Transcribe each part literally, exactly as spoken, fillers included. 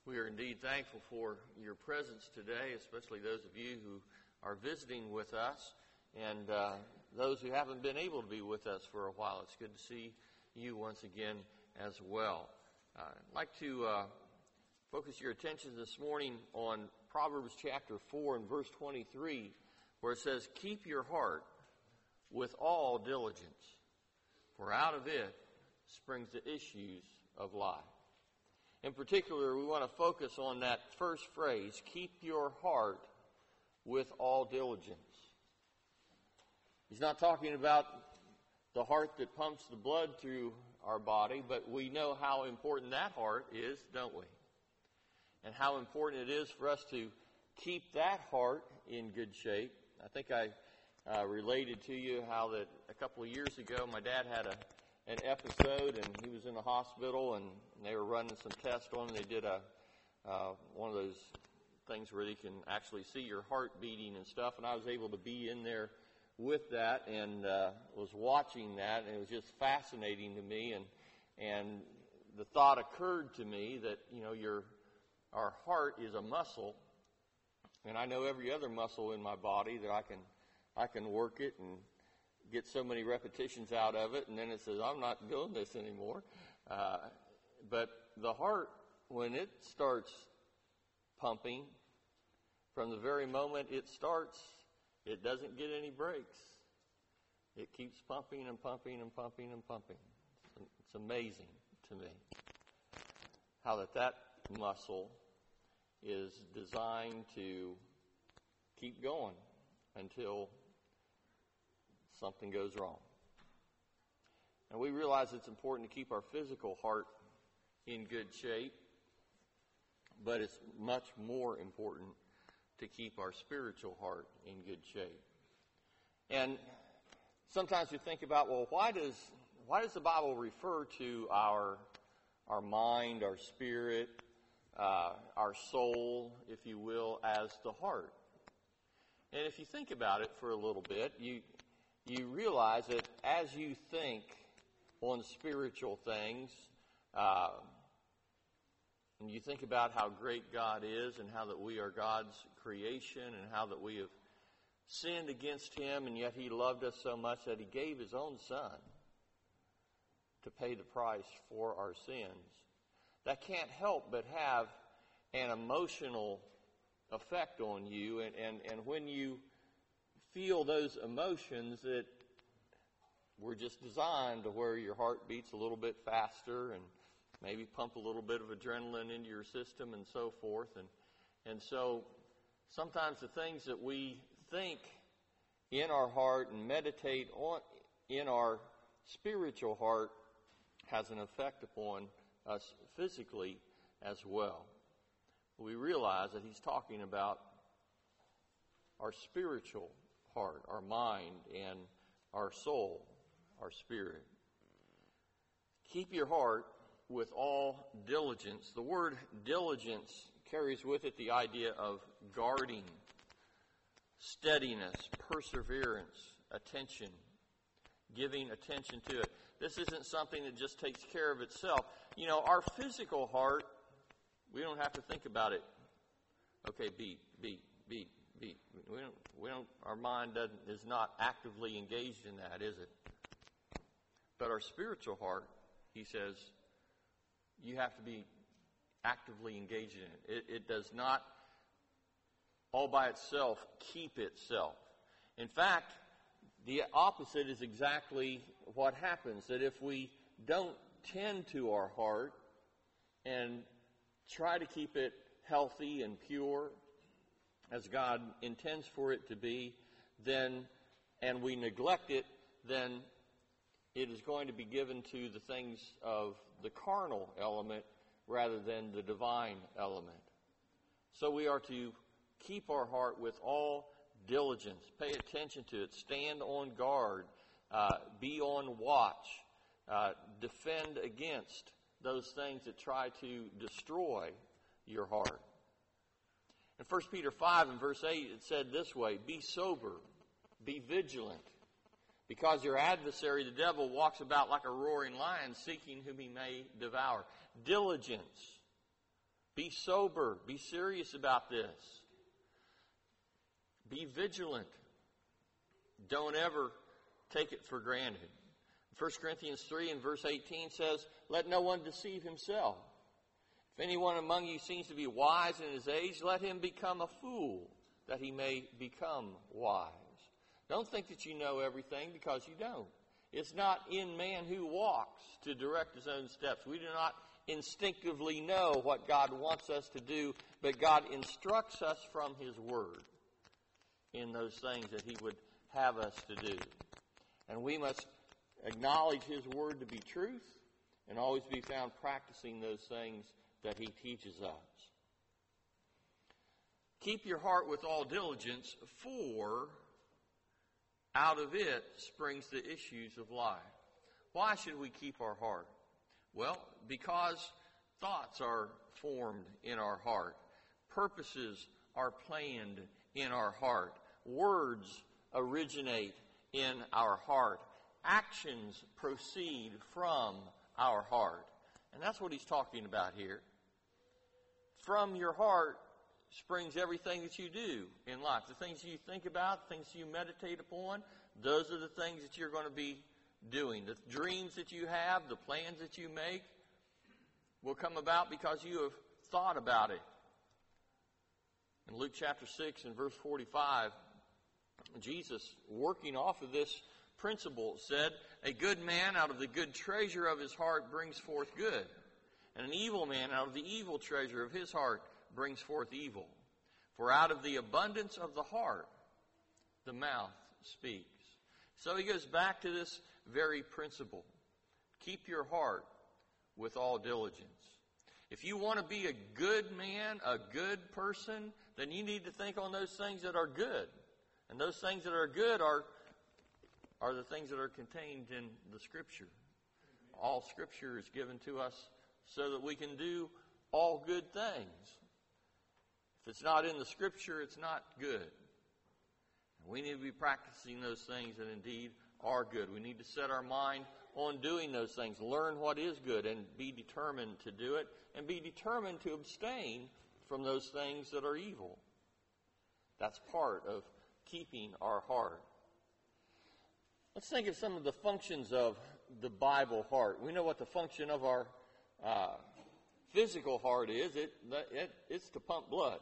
We are indeed thankful for your presence today, especially those of you who are visiting with us and uh, those who haven't been able to be with us for a while. It's good to see you once again as well. Uh, I'd like to uh, focus your attention this morning on Proverbs chapter four and verse twenty-three, where it says, "Keep your heart with all diligence, for out of it springs the issues of life." In particular, we want to focus on that first phrase, keep your heart with all diligence. He's not talking about the heart that pumps the blood through our body, but we know how important that heart is, don't we? And how important it is for us to keep that heart in good shape. I think I uh, related to you how that a couple of years ago my dad had a an episode, and he was in the hospital, and they were running some tests on him. They did a uh, one of those things where they can actually see your heart beating and stuff, and I was able to be in there with that and uh, was watching that, and it was just fascinating to me. And and the thought occurred to me that, you know, your our heart is a muscle, and I know every other muscle in my body that I can I can work it and get so many repetitions out of it, and then it says, I'm not doing this anymore. Uh, but the heart, when it starts pumping, from the very moment it starts, it doesn't get any breaks. It keeps pumping and pumping and pumping and pumping. It's, it's amazing to me how that that muscle is designed to keep going until something goes wrong. And we realize it's important to keep our physical heart in good shape, but it's much more important to keep our spiritual heart in good shape. And sometimes we think about, well, why does why does the Bible refer to our our mind, our spirit, uh, our soul, if you will, as the heart? And if you think about it for a little bit, you you realize that as you think on spiritual things, uh, and you think about how great God is and how that we are God's creation and how that we have sinned against Him, and yet He loved us so much that He gave His own Son to pay the price for our sins, that can't help but have an emotional effect on you. And, and, and when you feel those emotions, that were just designed to where your heart beats a little bit faster and maybe pump a little bit of adrenaline into your system and so forth. And and so sometimes the things that we think in our heart and meditate on in our spiritual heart has an effect upon us physically as well. We realize that he's talking about our spiritual heart, our mind, and our soul, our spirit. Keep your heart with all diligence. The word diligence carries with it the idea of guarding, steadiness, perseverance, attention, giving attention to it. This isn't something that just takes care of itself. You know, our physical heart, we don't have to think about it. Okay, beat, beat, beat. Beat. We don't, we don't, our mind doesn't, is not actively engaged in that, is it? But our spiritual heart, he says, you have to be actively engaged in it. It, it does not, all by itself, keep itself. In fact, the opposite is exactly what happens, that if we don't tend to our heart and try to keep it healthy and pure, as God intends for it to be, then, and we neglect it, then it is going to be given to the things of the carnal element rather than the divine element. So we are to keep our heart with all diligence, pay attention to it, stand on guard, uh, be on watch, uh, defend against those things that try to destroy your heart. In First Peter five and verse eight, it said this way, be sober, be vigilant, because your adversary, the devil, walks about like a roaring lion, seeking whom he may devour. Diligence Be sober. Be serious about this. Be vigilant. Don't ever take it for granted. First Corinthians three and verse eighteen says, let no one deceive himself. If anyone among you seems to be wise in his age, let him become a fool, that he may become wise. Don't think that you know everything, because you don't. It's not in man who walks to direct his own steps. We do not instinctively know what God wants us to do, but God instructs us from his word in those things that he would have us to do. And we must acknowledge his word to be truth and always be found practicing those things that he teaches us. Keep your heart with all diligence, for out of it springs the issues of life. Why should we keep our heart? Well, because thoughts are formed in our heart. Purposes are planned in our heart. Words originate in our heart. Actions proceed from our heart. And that's what he's talking about here. From your heart springs everything that you do in life. The things you think about, the things you meditate upon, those are the things that you're going to be doing. The dreams that you have, the plans that you make will come about because you have thought about it. In Luke chapter six and verse forty-five, Jesus, working off of this principle, said, a good man out of the good treasure of his heart brings forth good, and an evil man out of the evil treasure of his heart brings forth evil. For out of the abundance of the heart, the mouth speaks. So he goes back to this very principle. Keep your heart with all diligence. If you want to be a good man, a good person, then you need to think on those things that are good. And those things that are good are, are the things that are contained in the Scripture. All Scripture is given to us so that we can do all good things. If it's not in the Scripture, it's not good. And we need to be practicing those things that indeed are good. We need to set our mind on doing those things. Learn what is good and be determined to do it, and be determined to abstain from those things that are evil. That's part of keeping our heart. Let's think of some of the functions of the Bible heart. We know what the function of our uh, physical heart is. It, it, it's to pump blood.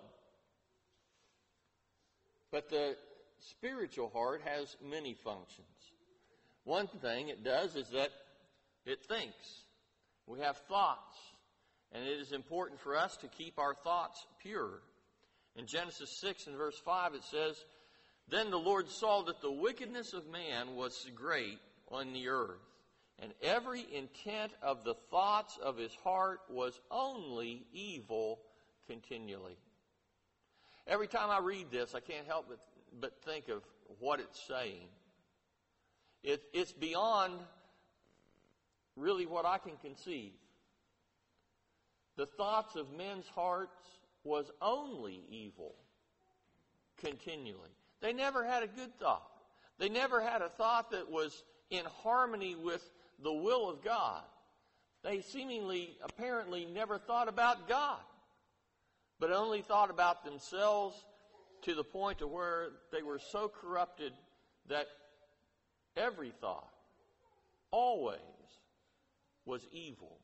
But the spiritual heart has many functions. One thing it does is that it thinks. We have thoughts, and it is important for us to keep our thoughts pure. In Genesis six and verse five it says, then the Lord saw that the wickedness of man was great on the earth, and every intent of the thoughts of his heart was only evil continually. Every time I read this, I can't help but, but think of what it's saying. It, it's beyond really what I can conceive. The thoughts of men's hearts was only evil continually. They never had a good thought. They never had a thought that was in harmony with the will of God. They seemingly, apparently, never thought about God, but only thought about themselves, to the point to where they were so corrupted that every thought always was evil.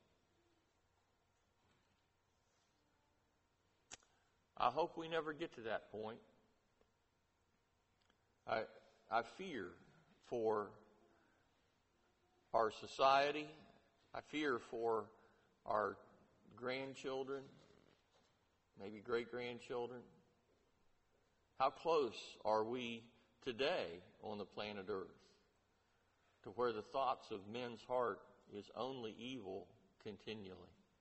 I hope we never get to that point. I, I fear for our society. I fear for our grandchildren, maybe great-grandchildren. How close are we today on the planet Earth to where the thoughts of men's heart is only evil continually?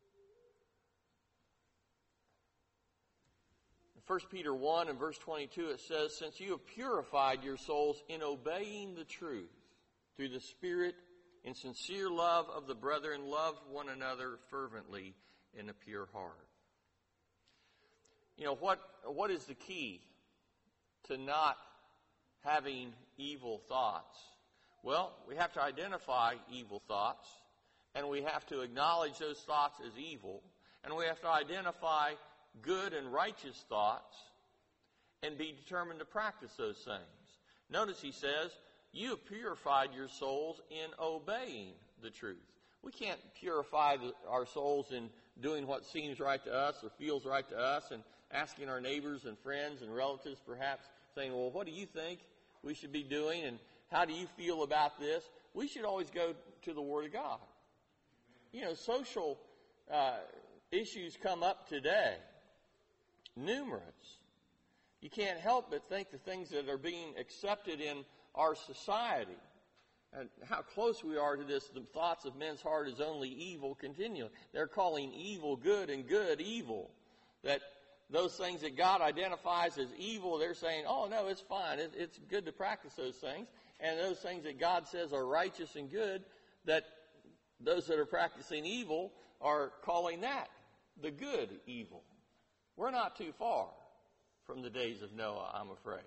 In First Peter one and verse twenty-two it says, since you have purified your souls in obeying the truth through the Spirit in sincere love of the brethren, love one another fervently in a pure heart. You know, what what is the key to not having evil thoughts? Well, we have to identify evil thoughts, and we have to acknowledge those thoughts as evil, and we have to identify good and righteous thoughts and be determined to practice those things. Notice he says, you have purified your souls in obeying the truth. We can't purify the, our souls in doing what seems right to us or feels right to us and asking our neighbors and friends and relatives perhaps, saying, well, what do you think we should be doing and how do you feel about this? We should always go to the Word of God. You know, social uh, issues come up today, numerous. You can't help but think the things that are being accepted in our society and how close we are to this, the thoughts of men's heart is only evil continually. They're calling evil good and good evil. That those things that God identifies as evil, they're saying, oh, no, it's fine. It, it's good to practice those things. And those things that God says are righteous and good, that those that are practicing evil are calling that the good evil. We're not too far from the days of Noah, I'm afraid.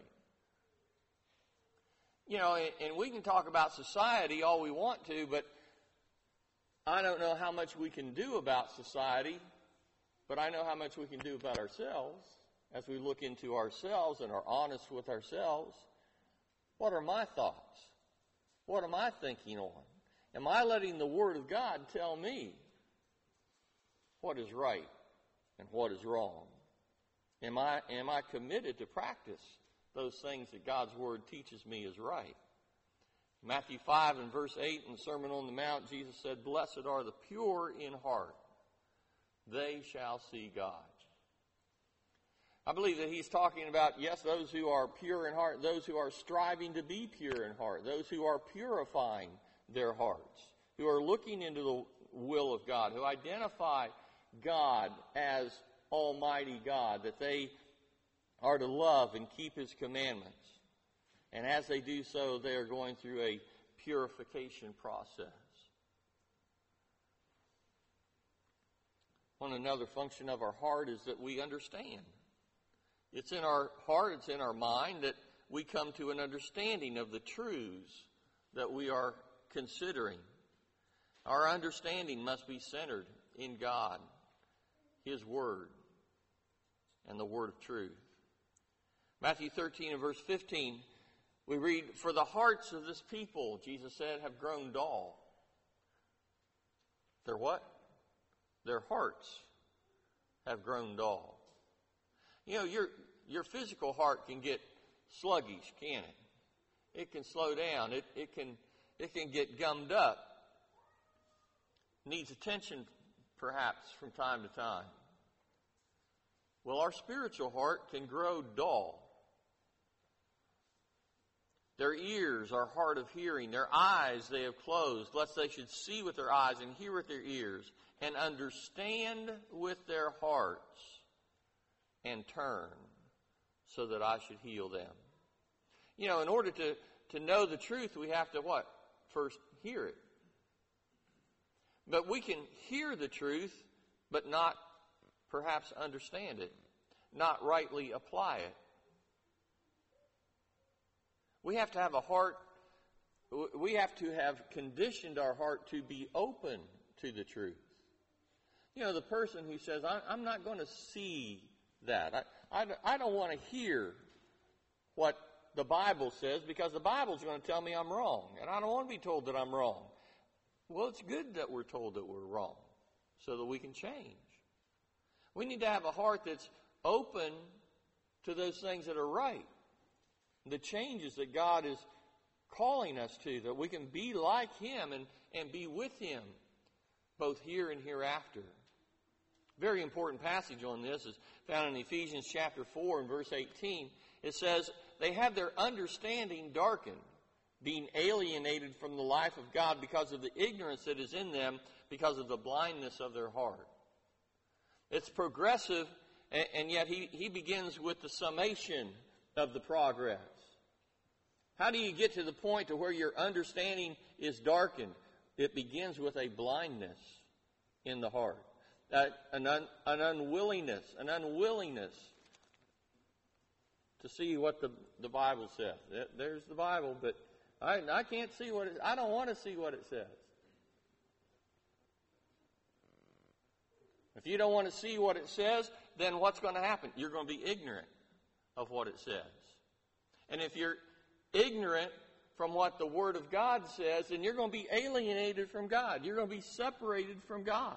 You know, and, and we can talk about society all we want to, but I don't know how much we can do about society, but I know how much we can do about ourselves as we look into ourselves and are honest with ourselves. What are my thoughts? What am I thinking on? Am I letting the Word of God tell me what is right and what is wrong? Am I, am I committed to practice those things that God's Word teaches me is right? Matthew five and verse eight in the Sermon on the Mount, Jesus said, blessed are the pure in heart. They shall see God. I believe that he's talking about, yes, those who are pure in heart, those who are striving to be pure in heart, those who are purifying their hearts, who are looking into the will of God, who identify God as Almighty God, that they are to love and keep His commandments. And as they do so, they are going through a purification process. One another function of our heart is that we understand. It's in our heart, it's in our mind that we come to an understanding of the truths that we are considering. Our understanding must be centered in God, His Word, and the Word of truth. Matthew thirteen and verse fifteen, we read, for the hearts of this people, Jesus said, have grown dull. Their what? Their hearts have grown dull. You know, your your physical heart can get sluggish, can't it? It can slow down. It it can it can get gummed up. Needs attention, perhaps, from time to time. Well, our spiritual heart can grow dull. Their ears are hard of hearing. Their eyes they have closed, lest they should see with their eyes and hear with their ears and understand with their hearts and turn so that I should heal them. You know, in order to, to know the truth, we have to what? First hear it. But we can hear the truth, but not perhaps understand it, not rightly apply it. We have to have a heart, we have to have conditioned our heart to be open to the truth. You know, the person who says, I'm not going to see that. I, I, I don't want to hear what the Bible says because the Bible's going to tell me I'm wrong. And I don't want to be told that I'm wrong. Well, it's good that we're told that we're wrong so that we can change. We need to have a heart that's open to those things that are right. The changes that God is calling us to, that we can be like Him and, and be with Him both here and hereafter. Very important passage on this is found in Ephesians chapter four and verse eighteen. It says, they have their understanding darkened, being alienated from the life of God because of the ignorance that is in them, because of the blindness of their heart. It's progressive, and, and yet he, he begins with the summation of the progress. How do you get to the point to where your understanding is darkened? It begins with a blindness in the heart, uh, an, un, an unwillingness, an unwillingness to see what the, the Bible says. There's the Bible, but I, I can't see what it, I don't want to see what it says. If you don't want to see what it says, then what's going to happen? You're going to be ignorant of what it says. And if you're ignorant from what the Word of God says, then you're going to be alienated from God. You're going to be separated from God.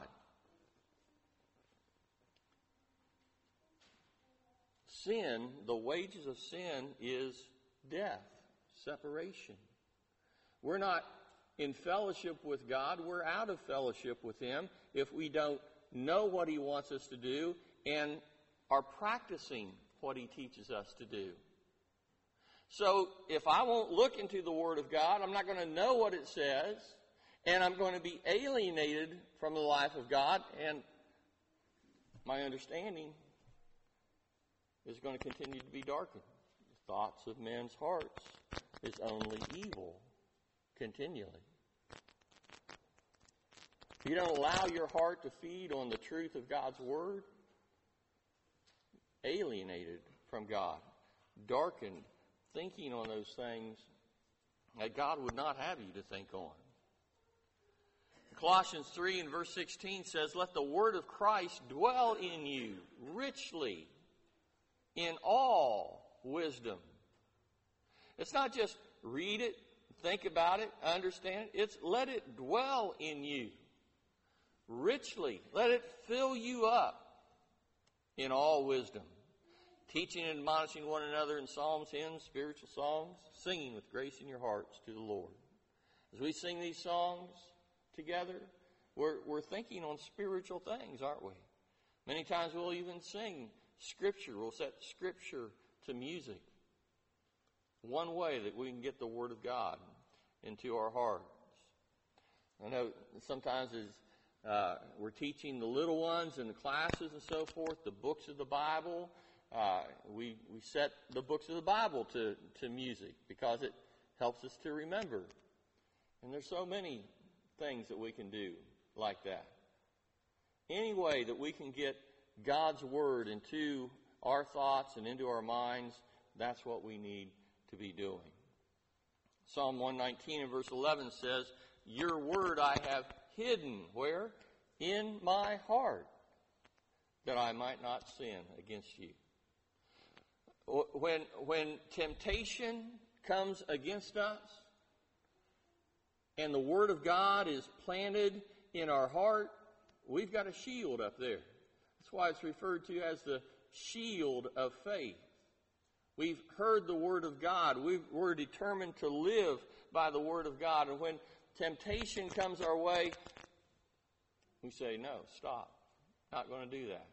Sin, the wages of sin is death, separation. We're not in fellowship with God. We're out of fellowship with Him if we don't know what He wants us to do and are practicing what He teaches us to do. So if I won't look into the Word of God, I'm not going to know what it says, and I'm going to be alienated from the life of God, and my understanding is going to continue to be darkened. The thoughts of men's hearts is only evil continually. If you don't allow your heart to feed on the truth of God's Word, alienated from God, darkened, thinking on those things that God would not have you to think on. Colossians three and verse sixteen says, "Let the word of Christ dwell in you richly in all wisdom." It's not just read it, think about it, understand it. It's let it dwell in you richly. Let it fill you up in all wisdom. Teaching and admonishing one another in psalms, hymns, spiritual songs, singing with grace in your hearts to the Lord. As we sing these songs together, we're, we're thinking on spiritual things, aren't we? Many times we'll even sing Scripture. We'll set Scripture to music. One way that we can get the Word of God into our hearts. I know sometimes as uh, we're teaching the little ones in the classes and so forth, the books of the Bible, Uh, we we set the books of the Bible to, to music because it helps us to remember. And there's so many things that we can do like that. Any way that we can get God's Word into our thoughts and into our minds, that's what we need to be doing. Psalm one nineteen and verse eleven says, "Your word I have hidden," where? "In my heart, that I might not sin against you." When, when temptation comes against us and the Word of God is planted in our heart, we've got a shield up there. That's why it's referred to as the shield of faith. We've heard the Word of God. We've, we're determined to live by the Word of God. And when temptation comes our way, we say, no, stop. Not going to do that.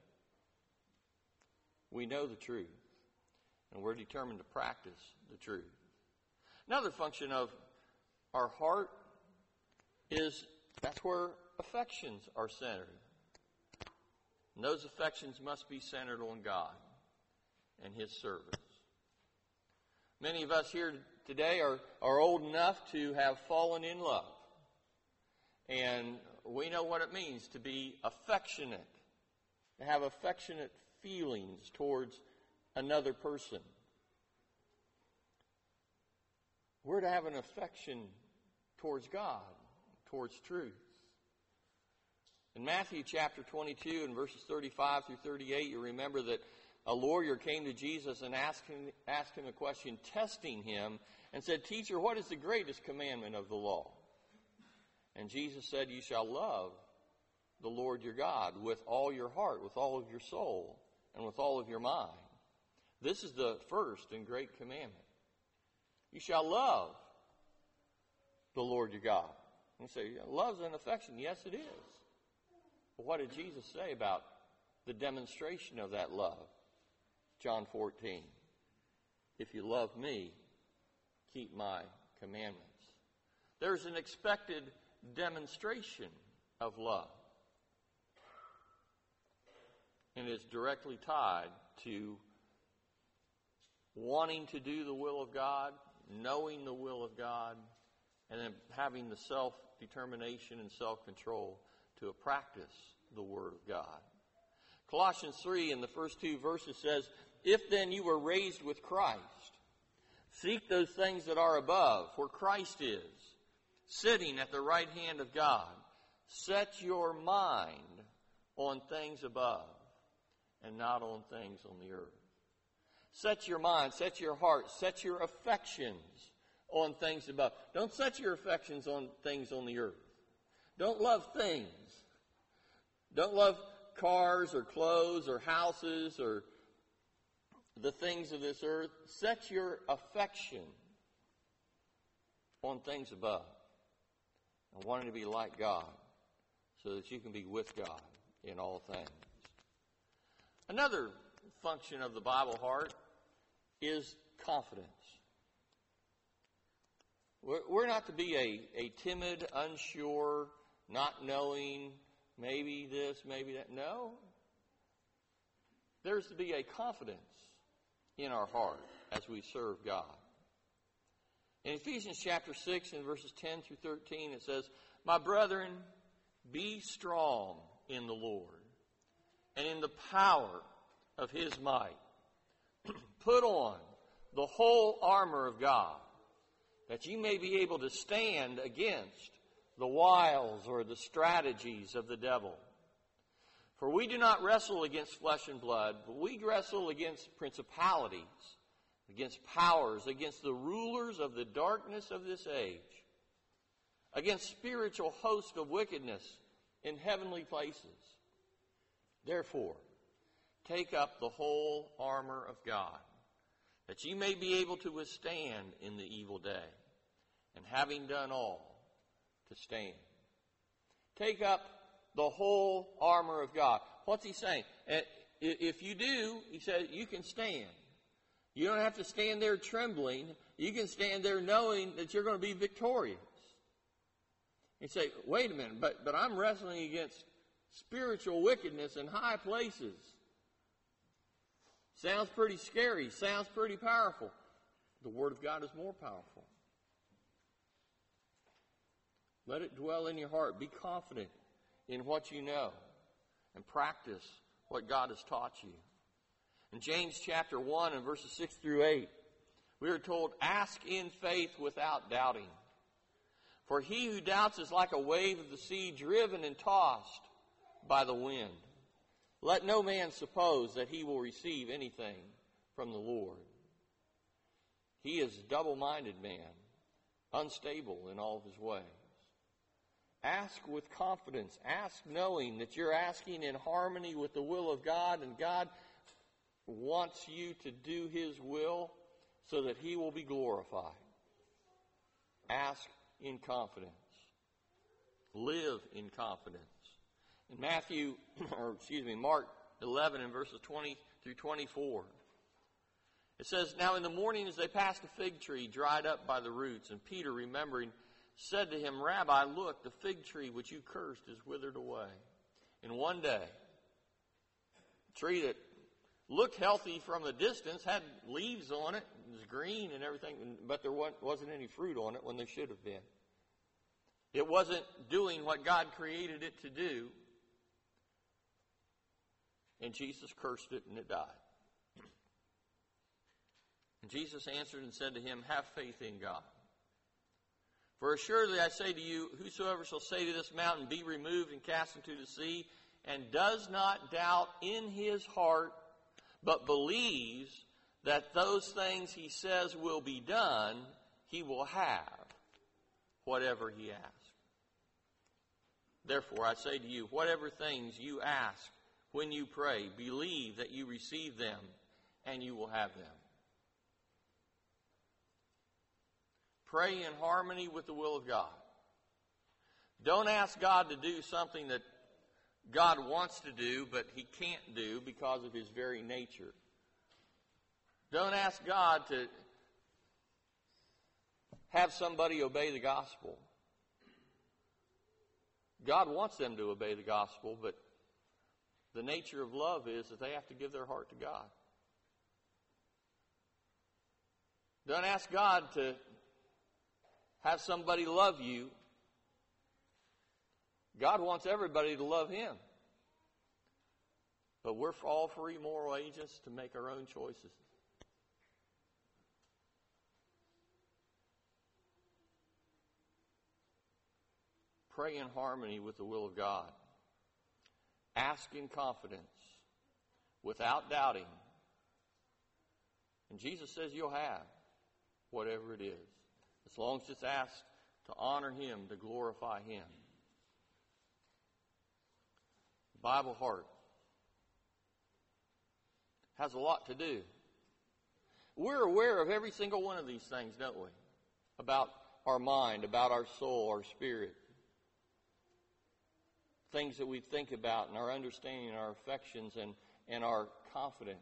We know the truth. And we're determined to practice the truth. Another function of our heart is that's where affections are centered. And those affections must be centered on God and His service. Many of us here today are, are old enough to have fallen in love. And we know what it means to be affectionate, to have affectionate feelings towards another person. We're to have an affection towards God, towards truth. In Matthew chapter twenty-two and verses thirty-five through thirty-eight, you remember that a lawyer came to Jesus and asked him, asked him a question, testing him, and said, "Teacher, what is the greatest commandment of the law?" And Jesus said, "You shall love the Lord your God with all your heart, with all of your soul, and with all of your mind. This is the first and great commandment. You shall love the Lord your God." And you say, love's an affection. Yes, it is. But what did Jesus say about the demonstration of that love? John fourteen. "If you love me, keep my commandments." There's an expected demonstration of love. And it's directly tied to wanting to do the will of God, knowing the will of God, and then having the self-determination and self-control to practice the Word of God. Colossians three in the first two verses says, "If then you were raised with Christ, seek those things that are above, where Christ is, sitting at the right hand of God. Set your mind on things above and not on things on the earth. Set your mind, set your heart, set your affections on things above. Don't set your affections on things on the earth. Don't love things. Don't love cars or clothes or houses or the things of this earth. Set your affection on things above. And wanting to be like God so that you can be with God in all things. Another function of the Bible heart is confidence. We're, we're not to be a, a timid, unsure, not knowing, maybe this, maybe that. No. There's to be a confidence in our heart as we serve God. In Ephesians chapter six and verses ten through thirteen, it says, "My brethren, be strong in the Lord and in the power of his might. Put on the whole armor of God, that ye may be able to stand against the wiles or the strategies of the devil. For we do not wrestle against flesh and blood, but we wrestle against principalities, against powers, against the rulers of the darkness of this age, against spiritual hosts of wickedness in heavenly places. Therefore, take up the whole armor of God, that ye may be able to withstand in the evil day, and having done all, to stand." Take up the whole armor of God. What's he saying? If you do, he said, you can stand. You don't have to stand there trembling. You can stand there knowing that you're going to be victorious. You say, wait a minute, but, but I'm wrestling against spiritual wickedness in high places. Sounds pretty scary. Sounds pretty powerful. The Word of God is more powerful. Let it dwell in your heart. Be confident in what you know and practice what God has taught you. In James chapter one and verses six through eight, we are told, "Ask in faith without doubting. For he who doubts is like a wave of the sea driven and tossed by the wind. Let no man suppose that he will receive anything from the Lord. He is a double-minded man, unstable in all of his ways." Ask with confidence. Ask knowing that you're asking in harmony with the will of God, and God wants you to do his will so that he will be glorified. Ask in confidence. Live in confidence. In Matthew, or excuse me, Mark eleven and verses twenty through twenty-four, it says, "Now in the morning as they passed a fig tree dried up by the roots, and Peter, remembering, said to him, Rabbi, look, the fig tree which you cursed is withered away." In one day, a tree that looked healthy from a distance, had leaves on it, it was green and everything, but there wasn't any fruit on it when there should have been. It wasn't doing what God created it to do, and Jesus cursed it and it died. And Jesus answered and said to him, "Have faith in God. For assuredly I say to you, whosoever shall say to this mountain, Be removed and cast into the sea, and does not doubt in his heart, but believes that those things he says will be done, he will have whatever he asks. Therefore I say to you, whatever things you ask when you pray, believe that you receive them, and you will have them." Pray in harmony with the will of God. Don't ask God to do something that God wants to do, but he can't do because of his very nature. Don't ask God to have somebody obey the gospel. God wants them to obey the gospel, but the nature of love is that they have to give their heart to God. Don't ask God to have somebody love you. God wants everybody to love him. But we're all free moral agents to make our own choices. Pray in harmony with the will of God. Ask in confidence, without doubting. And Jesus says you'll have whatever it is, as long as it's asked to honor Him, to glorify Him. The Bible heart has a lot to do. We're aware of every single one of these things, don't we? About our mind, about our soul, our spirit. Things that we think about and our understanding, our affections, and, and our confidence.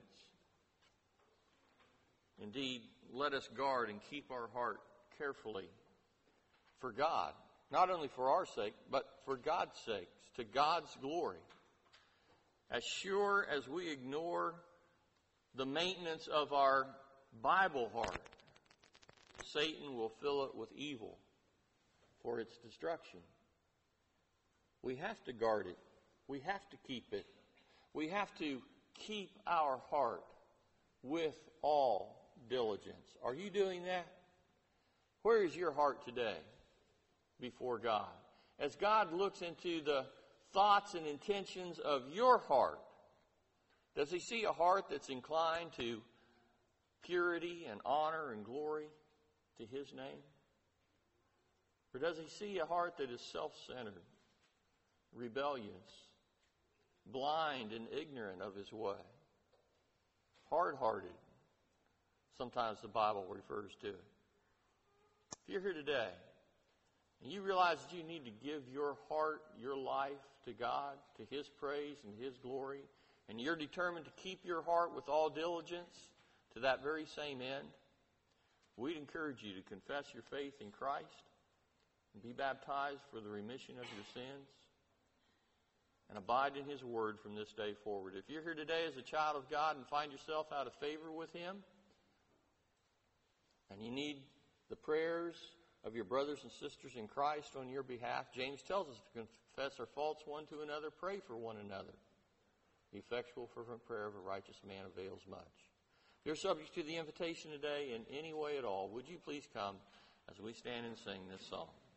Indeed, let us guard and keep our heart carefully for God. Not only for our sake, but for God's sake, to God's glory. As sure as we ignore the maintenance of our Bible heart, Satan will fill it with evil for its destruction. We have to guard it. We have to keep it. We have to keep our heart with all diligence. Are you doing that? Where is your heart today before God? As God looks into the thoughts and intentions of your heart, does He see a heart that's inclined to purity and honor and glory to His name? Or does He see a heart that is self-centered, rebellious, blind and ignorant of His way, hard-hearted? Sometimes the Bible refers to it. If you're here today and you realize that you need to give your heart, your life to God, to His praise and His glory, and you're determined to keep your heart with all diligence to that very same end, we'd encourage you to confess your faith in Christ and be baptized for the remission of your sins and abide in His Word from this day forward. If you're here today as a child of God and find yourself out of favor with Him, and you need the prayers of your brothers and sisters in Christ on your behalf, James tells us to confess our faults one to another, pray for one another. The effectual fervent prayer of a righteous man avails much. If you're subject to the invitation today in any way at all, would you please come as we stand and sing this song?